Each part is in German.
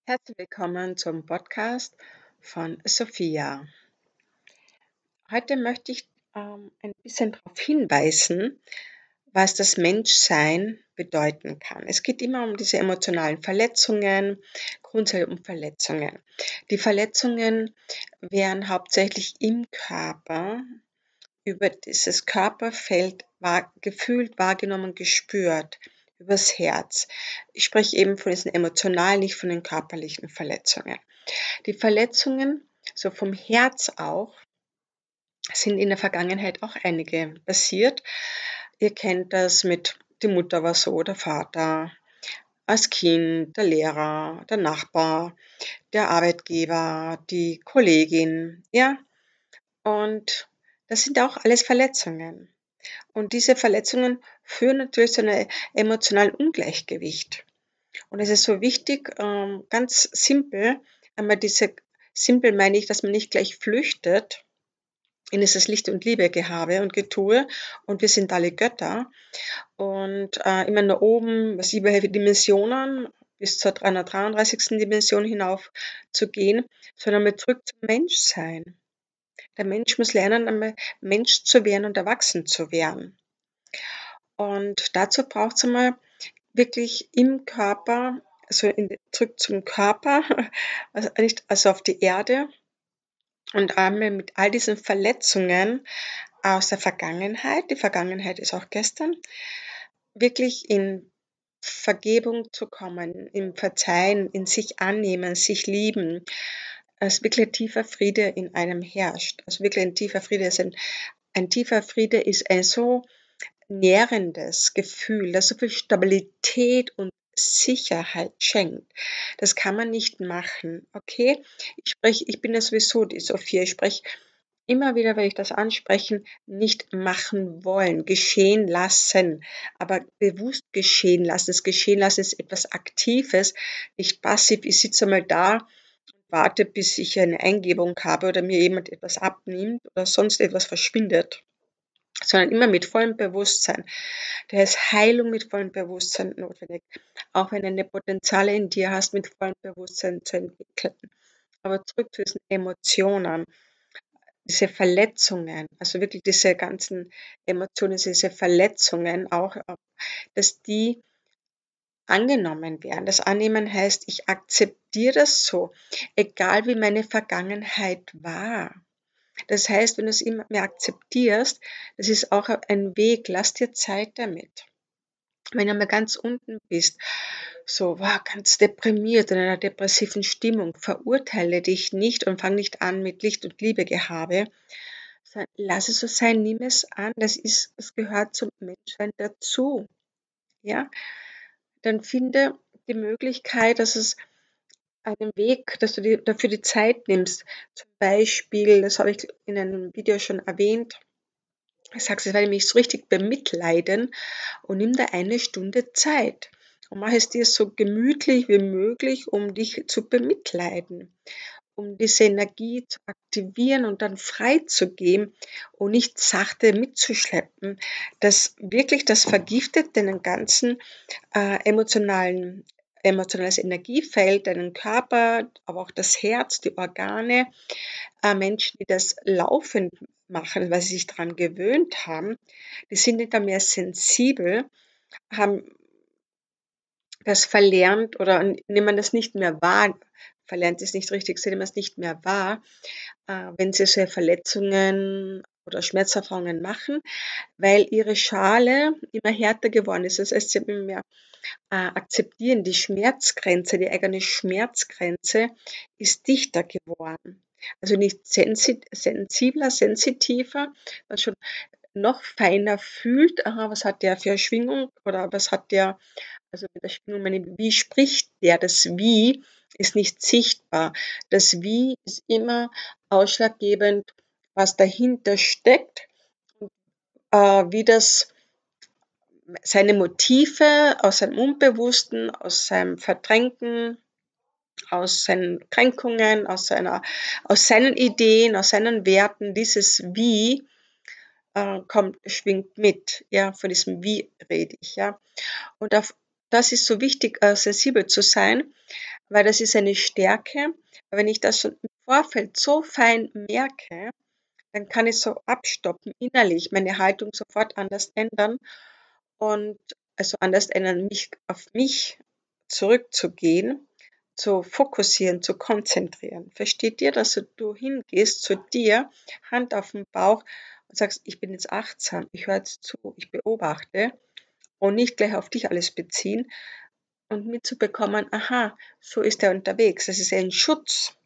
Herzlich willkommen zum Podcast von Sophia. Heute möchte ich ein bisschen darauf hinweisen, was das Menschsein bedeuten kann. Es geht immer um diese emotionalen Verletzungen, grundsätzlich um Verletzungen. Die Verletzungen werden hauptsächlich im Körper über dieses Körperfeld gefühlt, wahrgenommen, gespürt, übers Herz. Ich spreche eben von diesen emotionalen, nicht von den körperlichen Verletzungen. Die Verletzungen, so vom Herz auch, sind in der Vergangenheit auch einige passiert. Ihr kennt das mit, die Mutter war so, der Vater, als Kind, der Lehrer, der Nachbar, der Arbeitgeber, die Kollegin, ja. Und das sind auch alles Verletzungen. Und diese Verletzungen führen natürlich zu einem emotionalen Ungleichgewicht. Und es ist so wichtig, ganz simpel, einmal simpel meine ich, dass man nicht gleich flüchtet in dieses Licht und Liebe Gehabe und Getue und wir sind alle Götter und immer nur oben, was über Dimensionen bis zur 333. Dimension hinauf zu gehen, sondern mal zurück zum Menschsein. Der Mensch muss lernen, einmal Mensch zu werden und erwachsen zu werden. Und dazu braucht es einmal wirklich im Körper, also zurück zum Körper, also nicht, also auf die Erde und einmal mit all diesen Verletzungen aus der Vergangenheit, die Vergangenheit ist auch gestern, wirklich in Vergebung zu kommen, im Verzeihen, in sich annehmen, sich lieben, dass wirklich ein tiefer Friede in einem herrscht. Also wirklich ein tiefer Friede ist ein tiefer Friede ist ein so nährendes Gefühl, das so viel Stabilität und Sicherheit schenkt. Das kann man nicht machen, okay? Ich bin ja sowieso die Sophia, ich spreche immer wieder, wenn ich das anspreche, nicht machen wollen, geschehen lassen, aber bewusst geschehen lassen. Das Geschehen lassen ist etwas Aktives, nicht passiv. Ich sitze mal da und warte, bis ich eine Eingebung habe oder mir jemand etwas abnimmt oder sonst etwas verschwindet, sondern immer mit vollem Bewusstsein. Da ist Heilung mit vollem Bewusstsein notwendig, auch wenn du eine Potenziale in dir hast, mit vollem Bewusstsein zu entwickeln. Aber zurück zu diesen Emotionen, diese Verletzungen, also wirklich diese ganzen Emotionen, diese Verletzungen auch, dass die angenommen werden. Das Annehmen heißt, ich akzeptiere das so, egal wie meine Vergangenheit war. Das heißt, wenn du es immer mehr akzeptierst, das ist auch ein Weg, lass dir Zeit damit. Wenn du mal ganz unten bist, so ganz deprimiert, in einer depressiven Stimmung, verurteile dich nicht und fang nicht an mit Licht und Liebe Gehabe, sondern lass es so sein, nimm es an, es gehört zum Menschsein dazu. Ja? Dann finde die Möglichkeit, dass es einen Weg, dass du dir dafür die Zeit nimmst. Zum Beispiel, das habe ich in einem Video schon erwähnt, ich sage es, weil ich mich so richtig bemitleiden und nimm dir eine Stunde Zeit und mach es dir so gemütlich wie möglich, um dich zu bemitleiden, um diese Energie zu aktivieren und dann freizugeben und nicht sachte mitzuschleppen. Das vergiftet deinen ganzen emotionales Energiefeld, deinen Körper, aber auch das Herz, die Organe. Menschen, die das laufend machen, weil sie sich daran gewöhnt haben, die sind nicht mehr sensibel, haben das verlernt oder nehmen das nicht mehr wahr. Verlernt ist nicht richtig, sie nehmen es nicht mehr wahr, wenn sie so Verletzungen oder Schmerzerfahrungen machen, weil ihre Schale immer härter geworden ist. Das heißt, sie haben immer mehr akzeptieren, die Schmerzgrenze, die eigene Schmerzgrenze ist dichter geworden. Also nicht sensibler, sensitiver, was schon noch feiner fühlt, aha, was hat der für eine Schwingung oder was hat der, also mit der Schwingung meine ich, wie spricht der? Das Wie ist nicht sichtbar. Das Wie ist immer ausschlaggebend, was dahinter steckt, wie das seine Motive aus seinem Unbewussten, aus seinem Verdrängten, aus seinen Kränkungen, aus seinen Ideen, aus seinen Werten, dieses Wie schwingt mit, ja, von diesem Wie rede ich, ja. Und das ist so wichtig, sensibel zu sein, weil das ist eine Stärke. Wenn ich das schon im Vorfeld so fein merke, dann kann ich so abstoppen innerlich, meine Haltung sofort anders ändern und also anders ändern, mich auf mich zurückzugehen, zu fokussieren, zu konzentrieren. Versteht ihr, dass du hingehst zu dir, Hand auf den Bauch und sagst, ich bin jetzt achtsam, ich höre jetzt zu, ich beobachte und nicht gleich auf dich alles beziehen und mitzubekommen, aha, so ist er unterwegs. Das ist ein Schutz.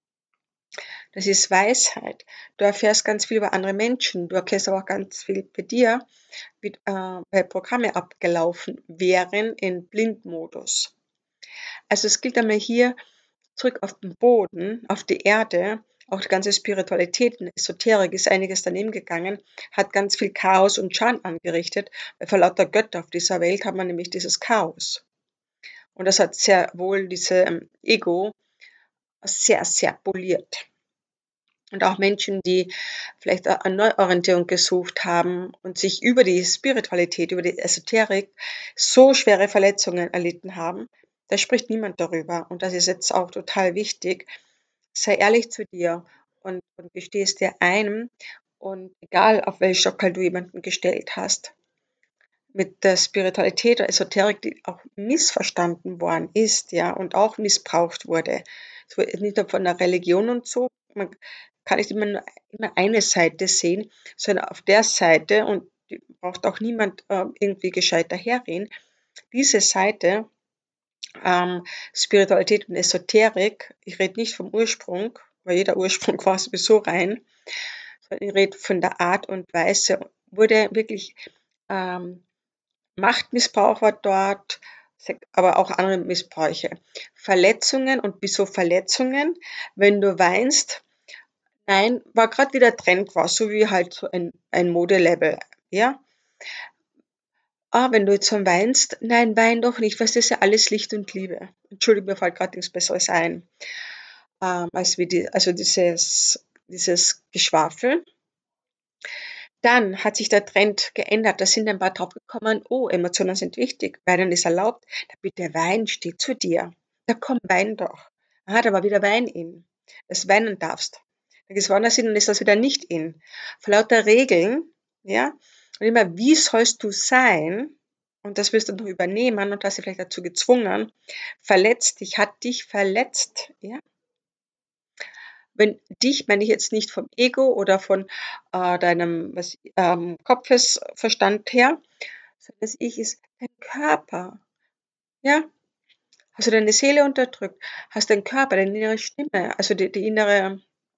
Das ist Weisheit. Du erfährst ganz viel über andere Menschen. Du erkennst aber auch ganz viel bei dir, wie, weil Programme abgelaufen wären in Blindmodus. Also es gilt einmal hier zurück auf den Boden, auf die Erde. Auch die ganze Spiritualität und Esoterik ist einiges daneben gegangen, hat ganz viel Chaos und Schaden angerichtet, weil vor lauter Götter auf dieser Welt hat man nämlich dieses Chaos. Und das hat sehr wohl diese Ego sehr, sehr poliert. Und auch Menschen, die vielleicht eine Neuorientierung gesucht haben und sich über die Spiritualität, über die Esoterik so schwere Verletzungen erlitten haben, da spricht niemand darüber. Und das ist jetzt auch total wichtig. Sei ehrlich zu dir und gesteh es dir ein. Und egal, auf welchen Sockel du jemanden gestellt hast, mit der Spiritualität oder Esoterik, die auch missverstanden worden ist, ja, und auch missbraucht wurde. So, nicht nur von der Religion und so, man kann nicht immer eine Seite sehen, sondern auf der Seite, und die braucht auch niemand irgendwie gescheit daherreden, diese Seite, Spiritualität und Esoterik, ich rede nicht vom Ursprung, weil jeder Ursprung war sowieso rein, sondern ich rede von der Art und Weise, wurde wirklich Machtmissbrauch war dort, aber auch andere Missbräuche. Verletzungen und wieso Verletzungen? Wenn du weinst, nein, war gerade wieder Trend war, so wie halt so ein Modelabel, ja? Wenn du jetzt schon weinst, nein, wein doch nicht, was ist ja alles Licht und Liebe. Entschuldigung, mir fällt gerade nichts Besseres ein, als wie also dieses Geschwafel. Dann hat sich der Trend geändert. Da sind ein paar draufgekommen, oh, Emotionen sind wichtig, Weinen ist erlaubt. Da bitte Wein steht zu dir. Da komm, wein doch. Da war wieder Wein in. Dass du weinen darfst. Dann gehst du woanders hin und ist das wieder nicht in. Vor lauter Regeln, ja, und immer, wie sollst du sein? Und das wirst du noch übernehmen und hast dich vielleicht dazu gezwungen, verletzt dich, hat dich verletzt, ja. Wenn dich meine ich jetzt nicht vom Ego oder von deinem Kopfesverstand her, sondern das Ich ist dein Körper. Ja? Hast du deine Seele unterdrückt, hast deinen Körper, deine innere Stimme, also die innere,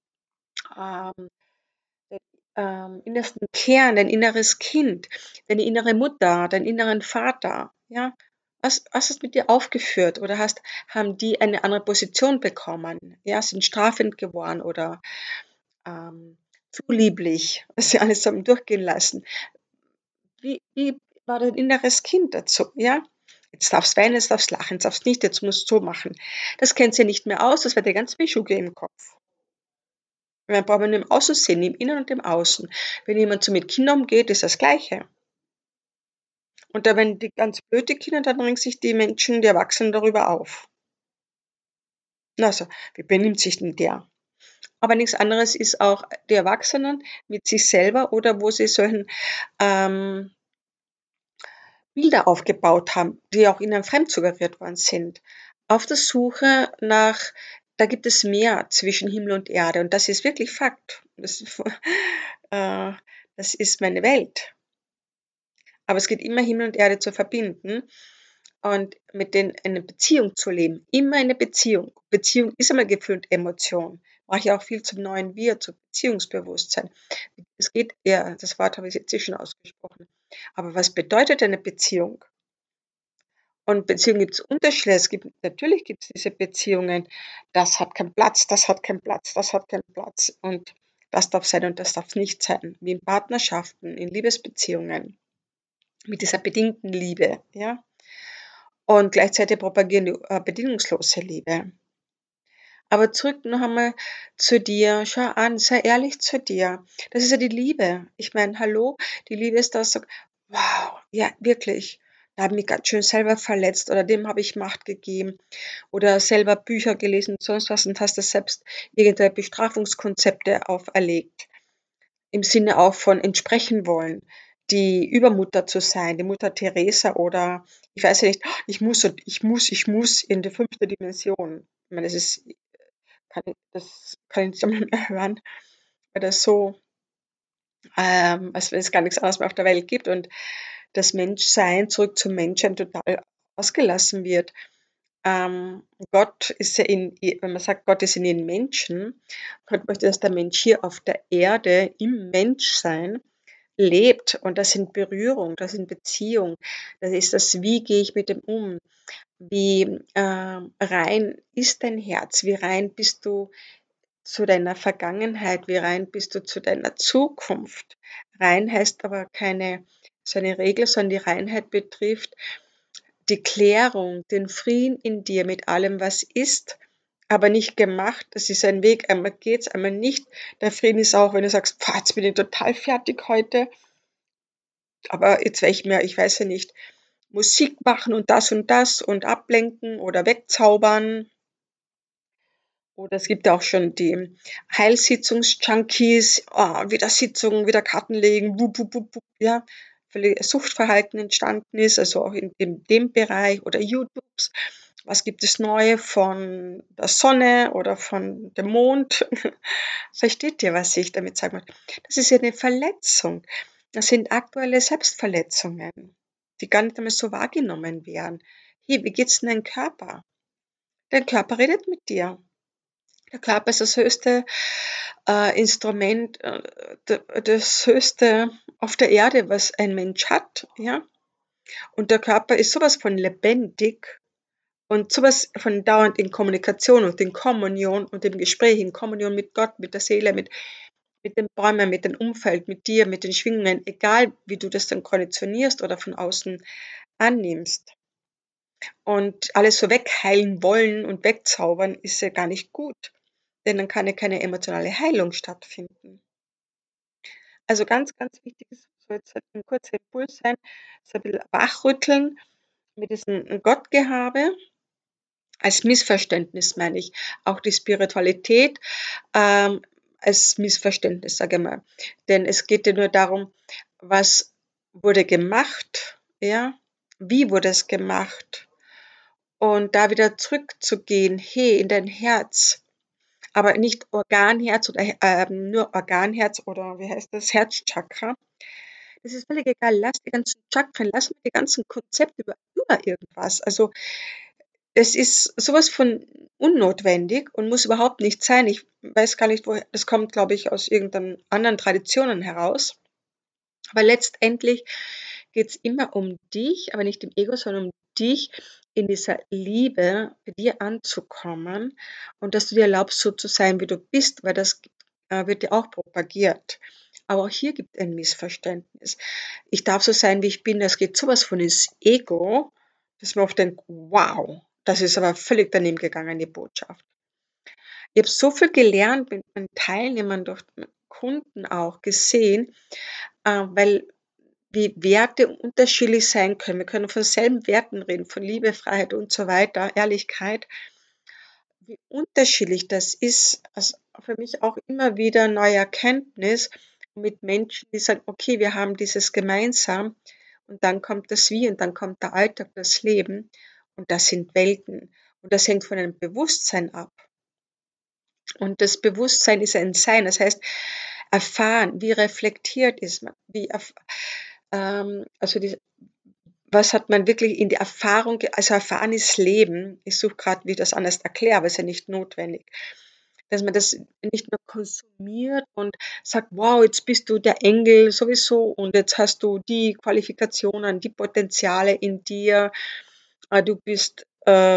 ähm, innersten Kern, dein inneres Kind, deine innere Mutter, deinen inneren Vater, ja? Was ist mit dir aufgeführt oder haben die eine andere Position bekommen, ja, sind strafend geworden oder zu lieblich, was sie alles haben durchgehen lassen. Wie war dein inneres Kind dazu, ja? Jetzt darfst weinen, jetzt darfst lachen, jetzt darfst nicht, jetzt musst du so machen. Das kennt ihr nicht mehr aus, das wird dir ganz Mischuge im Kopf. Man braucht nur im Außen sehen, im Innen und im Außen. Wenn jemand so mit Kindern umgeht, ist das Gleiche. Und da, wenn die ganz blöde Kinder, dann regen sich die Menschen, die Erwachsenen darüber auf. Also, wie benimmt sich denn der? Aber nichts anderes ist auch die Erwachsenen mit sich selber oder wo sie solchen ähm, Bilder aufgebaut haben, die auch ihnen fremd suggeriert worden sind. Auf der Suche nach, da gibt es mehr zwischen Himmel und Erde und das ist wirklich Fakt. Äh, das ist meine Welt. Aber es geht immer Himmel und Erde zu verbinden und mit denen eine Beziehung zu leben. Immer eine Beziehung. Beziehung ist einmal gefüllt Emotion. Mache ich auch viel zum neuen Wir, zum Beziehungsbewusstsein. Es geht ja, das Wort habe ich jetzt schon ausgesprochen. Aber was bedeutet eine Beziehung? Und Beziehungen gibt es Unterschiede. Natürlich gibt es diese Beziehungen, das hat keinen Platz, das hat keinen Platz, das hat keinen Platz und das darf sein und das darf nicht sein. Wie in Partnerschaften, in Liebesbeziehungen, mit dieser bedingten Liebe, ja. Und gleichzeitig propagieren die bedingungslose Liebe. Aber zurück noch einmal zu dir. Schau an, sei ehrlich zu dir. Das ist ja die Liebe. Ich meine, hallo, die Liebe ist das, so, wow, ja, wirklich. da habe ich mich ganz schön selber verletzt oder dem habe ich Macht gegeben oder selber Bücher gelesen, sonst was und hast dir selbst irgendwelche Bestrafungskonzepte auferlegt. Im Sinne auch von entsprechen wollen, die Übermutter zu sein, die Mutter Teresa oder ich weiß ja nicht, ich muss in die fünfte Dimension. Ich meine, das kann ich nicht einmal mehr hören, weil das so, als wenn es gar nichts anderes mehr auf der Welt gibt und das Menschsein zurück zum Menschen total ausgelassen wird. Gott ist ja wenn man sagt, Gott ist in den Menschen, Gott möchte, dass der Mensch hier auf der Erde im Menschsein lebt und das sind Berührung, das sind Beziehung, das ist das, wie gehe ich mit dem um, wie rein ist dein Herz, wie rein bist du zu deiner Vergangenheit, wie rein bist du zu deiner Zukunft. Rein heißt aber keine so eine Regel, sondern die Reinheit betrifft die Klärung, den Frieden in dir mit allem, was ist, aber nicht gemacht. Das ist ein Weg, einmal geht's, einmal nicht. Der Frieden ist auch, wenn du sagst: „Boah, jetzt bin ich total fertig heute, aber jetzt werde ich mir, ich weiß ja nicht, Musik machen und das und ablenken oder wegzaubern.“ Oder es gibt ja auch schon die Heilsitzungsjunkies, wieder Sitzungen, wieder Karten legen, wup, wup, wup, wup, ja, völlig Suchtverhalten entstanden ist, also auch in dem Bereich oder YouTubes. Was gibt es Neue von der Sonne oder von dem Mond? Versteht ihr, was ich damit sagen möchte? Das ist ja eine Verletzung. Das sind aktuelle Selbstverletzungen, die gar nicht einmal so wahrgenommen werden. Hey, wie geht's denn deinem Körper? Dein Körper redet mit dir. Der Körper ist das höchste Instrument, das höchste auf der Erde, was ein Mensch hat, ja. Und der Körper ist sowas von lebendig und sowas von dauernd in Kommunikation und in Kommunion und im Gespräch, in Kommunion mit Gott, mit der Seele, mit den Bäumen, mit dem Umfeld, mit dir, mit den Schwingungen, egal wie du das dann konditionierst oder von außen annimmst. Und alles so wegheilen wollen und wegzaubern ist ja gar nicht gut, denn dann kann ja keine emotionale Heilung stattfinden. Also ganz, ganz wichtig ist, soll jetzt halt 'n kurzer Impuls sein, so ein bisschen wachrütteln mit diesem Gottgehabe als Missverständnis meine ich, auch die Spiritualität, als Missverständnis, sage ich mal. Denn es geht ja nur darum, was wurde gemacht, ja? Wie wurde es gemacht? Und da wieder zurückzugehen, hey, in dein Herz, aber nicht Organherz oder nur Organherz oder wie heißt das, Herzchakra. Das ist völlig egal. Lass die ganzen Chakren, lass mal die ganzen Konzepte über irgendwas. Also es ist sowas von unnotwendig und muss überhaupt nicht sein. Ich weiß gar nicht, woher das kommt, glaube ich, aus irgendeinen anderen Traditionen heraus. Aber letztendlich geht es immer um dich, aber nicht im Ego, sondern um dich in dieser Liebe bei dir anzukommen und dass du dir erlaubst, so zu sein, wie du bist, weil das wird ja auch propagiert. Aber auch hier gibt es ein Missverständnis. Ich darf so sein, wie ich bin. Das geht sowas von ins Ego, dass man oft denkt, wow, das ist aber völlig daneben gegangen, die Botschaft. Ich habe so viel gelernt mit meinen Teilnehmern, durch Kunden auch gesehen, weil wie Werte unterschiedlich sein können. Wir können von selben Werten reden, von Liebe, Freiheit und so weiter, Ehrlichkeit. Wie unterschiedlich das ist, also für mich auch immer wieder neue Erkenntnis mit Menschen, die sagen, okay, wir haben dieses gemeinsam und dann kommt das Wie und dann kommt der Alltag, das Leben und das sind Welten und das hängt von einem Bewusstsein ab. Und das Bewusstsein ist ein Sein, das heißt, erfahren, wie reflektiert ist man, also was hat man wirklich in die Erfahrung, also erfahrenes Leben, ich suche gerade, wie ich das anders erkläre, aber ist ja nicht notwendig, dass man das nicht nur konsumiert und sagt, wow, jetzt bist du der Engel sowieso und jetzt hast du die Qualifikationen, die Potenziale in dir, du bist,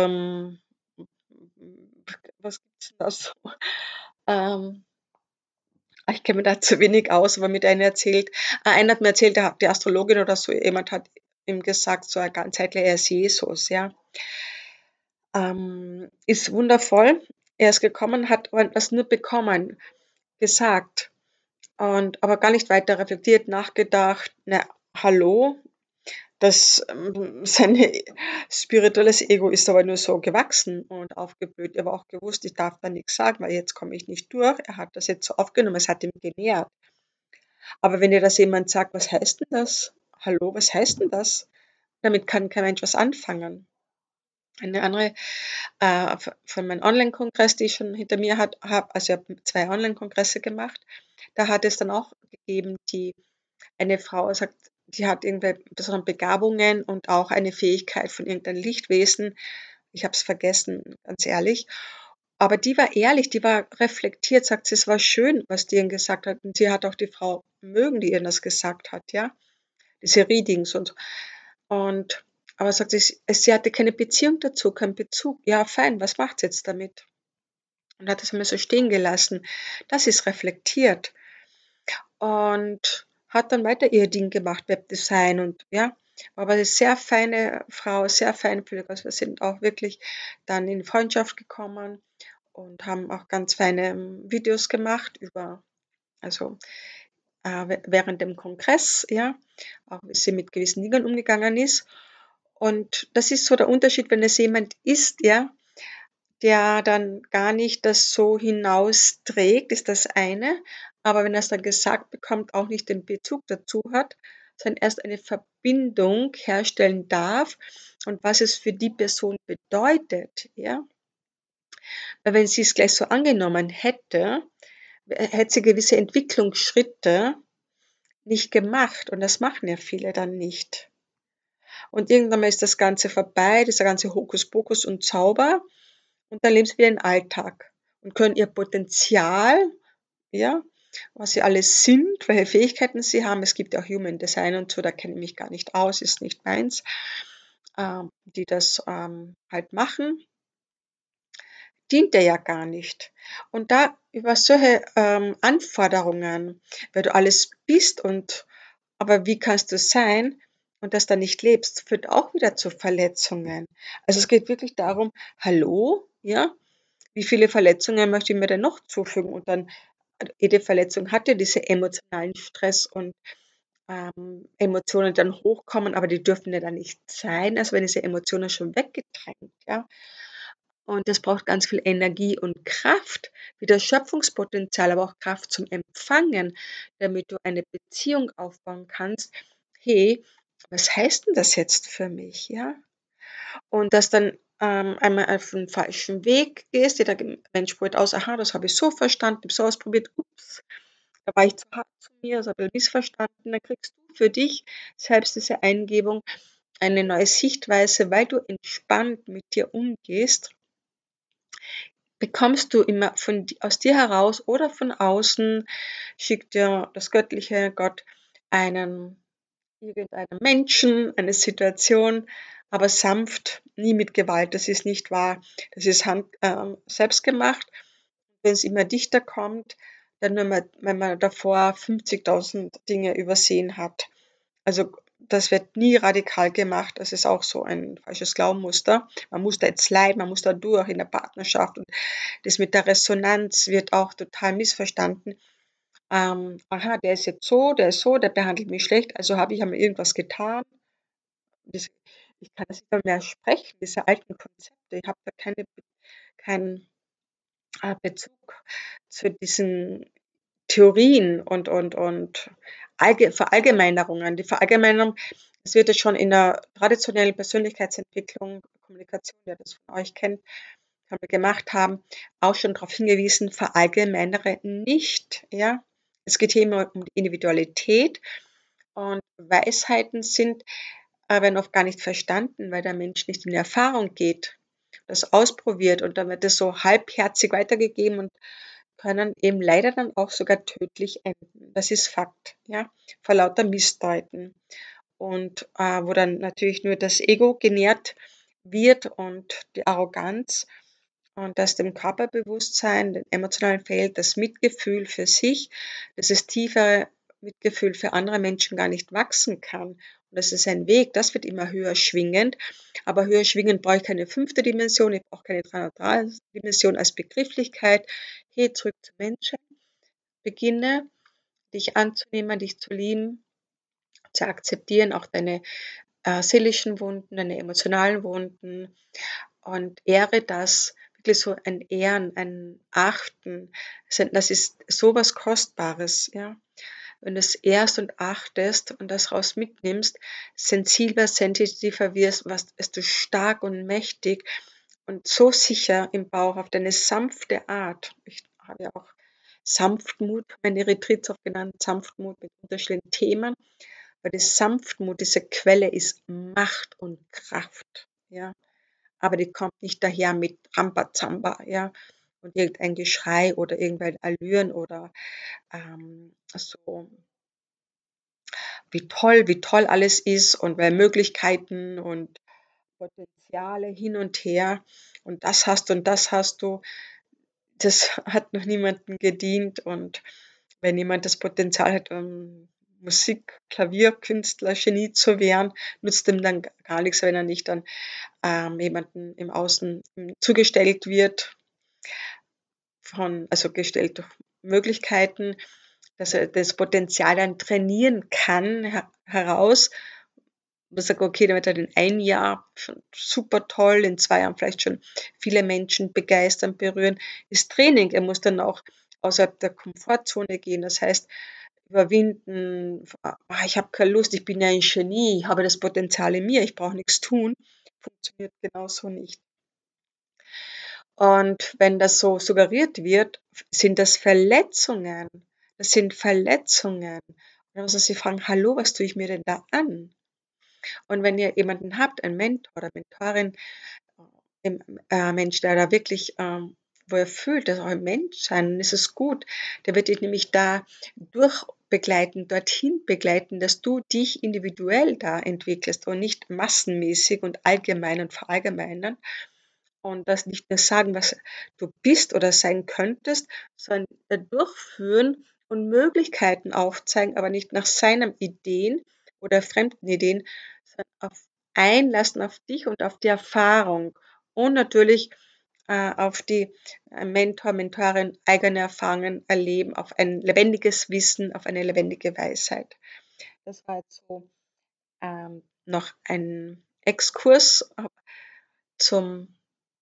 was gibt's denn da so? Ähm, Ich kenne mich da zu wenig aus, aber mit einer erzählt einer hat mir erzählt, die Astrologin oder so jemand hat ihm gesagt, so ein ganzheitlicher er ist Jesus, ja. Ist wundervoll. Er ist gekommen, hat aber das nur bekommen, gesagt und aber gar nicht weiter reflektiert, nachgedacht. Na, hallo? sein spirituelles Ego ist aber nur so gewachsen und aufgeblüht. Er war auch gewusst, ich darf da nichts sagen, weil jetzt komme ich nicht durch. Er hat das jetzt so aufgenommen, es hat ihm genährt. Aber wenn dir das jemand sagt: „Was heißt denn das? Hallo, was heißt denn das?“ Damit kann kein Mensch was anfangen. Eine andere, von meinem Onlinekongress, die ich schon hinter mir habe, also, ich habe 2 Onlinekongresse gemacht. Da hat es dann auch gegeben, die eine Frau sagt, die hat irgendwelche besonderen Begabungen und auch eine Fähigkeit von irgendeinem Lichtwesen. Ich habe es vergessen, ganz ehrlich. Aber die war ehrlich, die war reflektiert, sagt sie: „Es war schön, was die ihnen gesagt hat.“ Und sie hat auch die Frau mögen, die ihr das gesagt hat, ja, diese Readings und so. Und aber sagt sie hatte keine Beziehung dazu, keinen Bezug. Ja, fein, was macht's jetzt damit? Und hat das einmal so stehen gelassen. Das ist reflektiert und hat dann weiter ihr Ding gemacht, Webdesign und ja, war aber 'ne sehr feine Frau, sehr feinfühlig. Also, wir sind auch wirklich dann in Freundschaft gekommen und haben auch ganz feine, Videos gemacht über also, während dem Kongress, ja, auch wie sie mit gewissen Dingen umgegangen ist. Und das ist so der Unterschied, wenn es jemand ist, ja, der dann gar nicht das so hinausträgt, ist das eine, aber wenn er's dann gesagt bekommt, auch nicht den Bezug dazu hat, sondern erst eine Verbindung herstellen darf und was es für die Person bedeutet, ja? Weil wenn sie's gleich so angenommen hätte, hätte sie gewisse Entwicklungsschritte nicht gemacht und das machen ja viele dann nicht. Und irgendwann mal ist das Ganze vorbei, dieser ganze Hokuspokus und Zauber und dann leben sie wieder den Alltag und können ihr Potenzial, ja, was sie alles sind, welche Fähigkeiten sie haben. Es gibt ja auch Human Design und so, da kenne ich mich gar nicht aus, ist nicht meins, die das, halt machen, dient dir ja gar nicht. Und da über solche, Anforderungen, weil du alles bist und aber wie kannst du sein und das dann nicht lebst, führt auch wieder zu Verletzungen. Also, es geht wirklich darum: „Hallo, ja, wie viele Verletzungen möchte ich mir denn noch zufügen?“ Und dann jede Verletzung hat ja diese emotionalen Stress und, Emotionen dann hochkommen, aber die dürfen ja dann nicht sein, also wenn diese Emotionen schon weggedrängt, ja? Und das braucht ganz viel Energie und Kraft, wieder Schöpfungspotenzial, aber auch Kraft zum Empfangen, damit du eine Beziehung aufbauen kannst. „Hey, was heißt denn das jetzt für mich?“ Ja? Und dass dann, einmal auf 'n falschen Weg gehst, dir der Mensch probiert aus: „Aha, das habe ich so verstanden, habe so ausprobiert. Ups, da war ich zu hart zu mir, das habe ich missverstanden.“ Dann kriegst du für dich selbst diese Eingebung, eine neue Sichtweise, weil du entspannt mit dir umgehst, bekommst du immer von di aus dir heraus oder von außen schickt dir das Göttliche, Gott, einen irgendeinen Menschen, eine Situation, aber sanft, nie mit Gewalt. Das ist nicht wahr. Das ist selbstgemacht. Wenn's immer dichter kommt, dann wenn man davor 50.000 Dinge übersehen hat. Also, das wird nie radikal gemacht. Das ist auch so ein falsches Glaubensmuster. Man muss da jetzt leiden, man muss da durch in der Partnerschaft und das mit der Resonanz wird auch total missverstanden. „Aha, der ist jetzt so, der ist so, der behandelt mich schlecht, also habe ich einmal irgendwas getan.“ Das Ich kann das nicht mehr sprechen, diese alten Konzepte. Ich habe da keinen, Bezug zu diesen Theorien und Verallgemeinerungen. Die Verallgemeinerung, es wird ja schon in der traditionellen Persönlichkeitsentwicklung, Kommunikation, wer das von euch kennt, haben wir gemacht haben, auch schon darauf hingewiesen, verallgemeinere nicht, ja? Es geht hier immer um die Individualität und Weisheiten werden oft gar nicht verstanden, weil der Mensch nicht in die Erfahrung geht, das ausprobiert und dann wird das so halbherzig weitergegeben und können eben leider dann auch sogar tödlich enden. Das ist Fakt, ja, vor lauter Missdeuten. Und, wo dann natürlich nur das Ego genährt wird und die Arroganz und dass dem Körperbewusstsein, dem emotionalen Feld, das Mitgefühl für sich, dieses tiefere Mitgefühl für andere Menschen gar nicht wachsen kann. Und das ist ein Weg, das wird immer höher schwingend. Aber höher schwingend brauche ich keine fünfte Dimension, ich brauche keine 303 Dimension als Begrifflichkeit. Hey, zurück zum Menschen. Beginne, dich anzunehmen, dich zu lieben, zu akzeptieren, auch deine seelischen Wunden, deine emotionalen Wunden und ehre das, wirklich so ein Ehren, ein Achten. Das ist so was Kostbares, ja. Wenn du es ehrst und achtest und das raus mitnimmst, sensibler, sensitiver wirst du stark und mächtig und so sicher im Bauch auf deine sanfte Art. Ich habe ja auch Sanftmut, meine Retreats auch genannt, Sanftmut mit unterschiedlichen Themen, weil die Sanftmut, diese Quelle ist Macht und Kraft, ja. Aber die kommt nicht daher mit Rambazamba, ja, und irgendein Geschrei oder irgendwelche Allüren oder so wie toll alles ist und weil Möglichkeiten und Potenziale hin und her und das hast du. Das hat noch niemandem gedient und wenn jemand das Potenzial hat, Musik, Klavierkünstler, Genie zu werden, nützt ihm dann gar nichts, wenn er nicht dann, jemanden im Außen, zugestellt wird also gestellt durch Möglichkeiten, dass er das Potenzial dann trainieren kann heraus. Und sage: „Okay, damit hat er in 1 Jahr schon super toll, in 2 Jahren vielleicht schon viele Menschen begeistern, berühren.“ Ist Training. Er muss dann auch außerhalb der Komfortzone gehen. Das heißt, überwinden: Ich habe keine Lust, ich bin ja ein Genie, ich habe das Potenzial in mir, ich brauche nichts tun.“ Funktioniert genauso nicht. Und wenn das so suggeriert wird, sind das Verletzungen. Das sind Verletzungen. Und dann muss man sich fragen: „Hallo, was tue ich mir denn da an?“ Und wenn ihr jemanden habt, einen Mentor oder Mentorin, Mensch, der da wirklich, wo er fühlt, das ist auch ein Mensch sein, dann ist es gut. Der wird dich nämlich da durchbegleiten, dorthin begleiten, dass du dich individuell da entwickelst und nicht massenmäßig und allgemein und verallgemeinern und das nicht nur sagen, was du bist oder sein könntest, sondern durchführen und Möglichkeiten aufzeigen, aber nicht nach seinen Ideen oder fremden Ideen, sondern einlassen auf dich und auf die Erfahrung und natürlich auf die Mentor, Mentorin eigene Erfahrungen erleben, auf ein lebendiges Wissen, auf eine lebendige Weisheit. Das war jetzt so noch ein Exkurs zum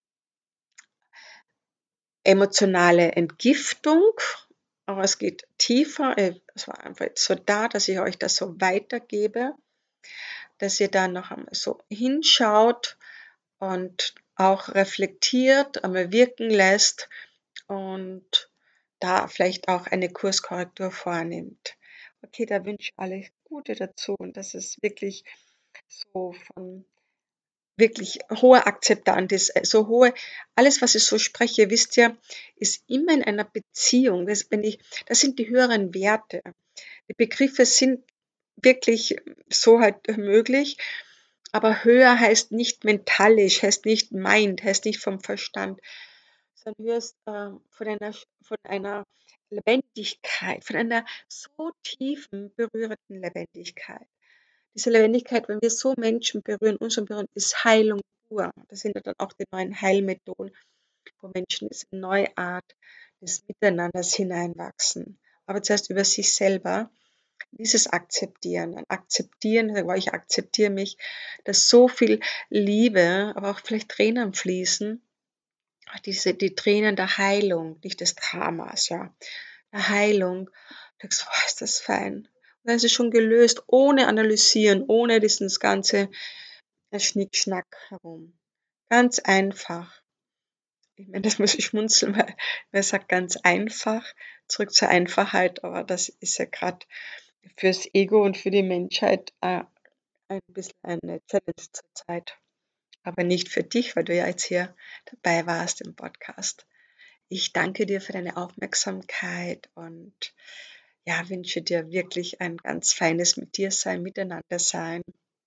emotionale Entgiftung, aber es geht tiefer. Es war einfach jetzt so da, dass ich euch das so weitergebe, dass ihr da noch einmal so hinschaut und auch reflektiert, einmal wirken lässt und da vielleicht auch eine Kurskorrektur vornimmt. Okay, da wünsche ich alles Gute dazu und dass es wirklich so von wirklich hohe Akzeptanz ist, so hohe alles, was ich so spreche, wisst ihr, ist immer in einer Beziehung. Das sind die höheren Werte. Die Begriffe sind wirklich so halt möglich, aber höher heißt nicht mentalisch, heißt nicht Mind, heißt nicht vom Verstand, sondern höher ist, von einer Lebendigkeit, von einer so tiefen, berührenden Lebendigkeit. Diese Lebendigkeit, wenn wir so Menschen berühren, uns schon berühren, ist Heilung pur. Das sind ja dann auch die neuen Heilmethoden, wo Menschen in eine neue Art des Miteinanders hineinwachsen. Aber zuerst über sich selber, dieses Akzeptieren, ein Akzeptieren, sagen, ich akzeptiere mich, dass so viel Liebe, aber auch vielleicht Tränen fließen, die Tränen der Heilung, nicht des Dramas, ja, der Heilung. Du denkst: Ist das fein.“ Und dann ist es schon gelöst, ohne analysieren, ohne dieses ganze Schnickschnack herum. Ganz einfach. Ich meine, das muss ich schmunzeln, weil wer sagt ganz einfach, zurück zur Einfachheit, aber das ist ja gerade fürs Ego und für die Menschheit, ein bisschen eine Challenge zurzeit. Aber nicht für dich, weil du ja jetzt hier dabei warst im Podcast. Ich danke dir für deine Aufmerksamkeit und ja, wünsche dir wirklich ein ganz feines mit dir sein, miteinander sein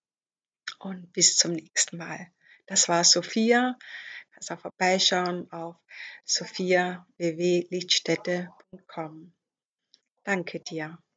und bis zum nächsten Mal. Das war Sophia. Kannst auch vorbeischauen auf sophia.www.lichtstätte.com. Danke dir.